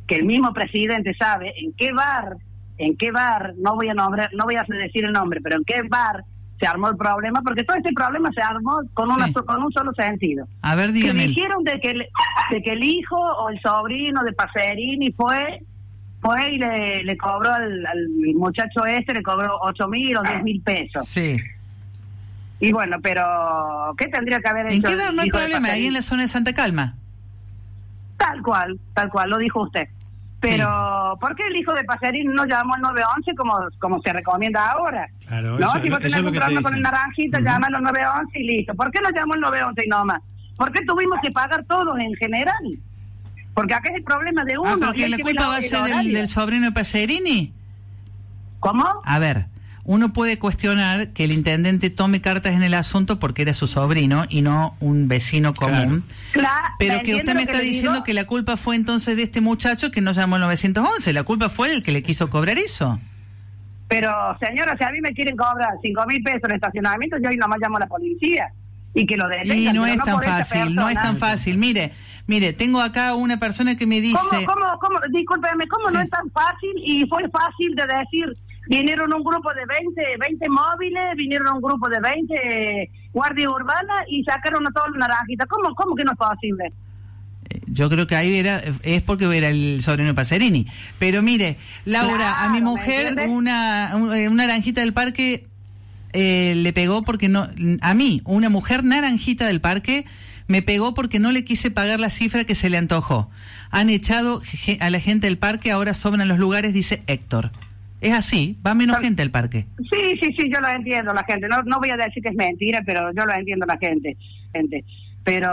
que el mismo presidente sabe en qué bar, no voy a decir el nombre, pero en qué bar se armó el problema, porque todo este problema se armó con un solo sentido. A ver, dígame. Que dijeron de que el hijo o el sobrino de Pacerini fue y le cobró al muchacho le cobró 8.000 o 10.000 pesos. Sí. Y bueno, pero ¿qué tendría que haber hecho? ¿En qué bar no hay problema? Ahí en la zona de Santa Calma. Tal cual, lo dijo usted. Pero, sí. ¿Por qué el hijo de Pacerini no llamó al 911 como se recomienda ahora? Claro, ¿no? Eso, si vos tenés un problema con el naranjito, llama al 911 y listo. ¿Por qué no llamó al 911 y nomás? ¿Por qué tuvimos que pagar todos en general? Porque acá es el problema de uno. Porque la culpa va a ser del sobrino de Pacerini. ¿Cómo? A ver, uno puede cuestionar que el intendente tome cartas en el asunto porque era su sobrino y no un vecino común. Claro, pero que usted me está diciendo que la culpa fue entonces de este muchacho que no llamó al 911. La culpa fue el que le quiso cobrar eso. Pero, señora, si a mí me quieren cobrar 5.000 pesos en estacionamiento, yo hoy nomás llamo a la policía y que lo detengan. Y no es tan fácil, no es tan fácil. Mire, tengo acá una persona que me dice... ¿Cómo? Discúlpeme, ¿cómo no es tan fácil? Y fue fácil de decir, vinieron un grupo de 20 móviles, vinieron un grupo de 20 guardias urbanas y sacaron a todos los naranjitas. ¿Cómo que no es posible? Yo creo que ahí es porque era el sobrino de Pacerini. Pero mire, Laura, claro, a mi mujer una naranjita del parque le pegó porque no... A mí, una mujer naranjita del parque me pegó porque no le quise pagar la cifra que se le antojó. Han echado a la gente del parque, ahora sobran los lugares, dice Héctor. Es así, va menos gente al parque. Sí, yo lo entiendo, la gente. No voy a decir que es mentira, pero yo lo entiendo, la gente. Pero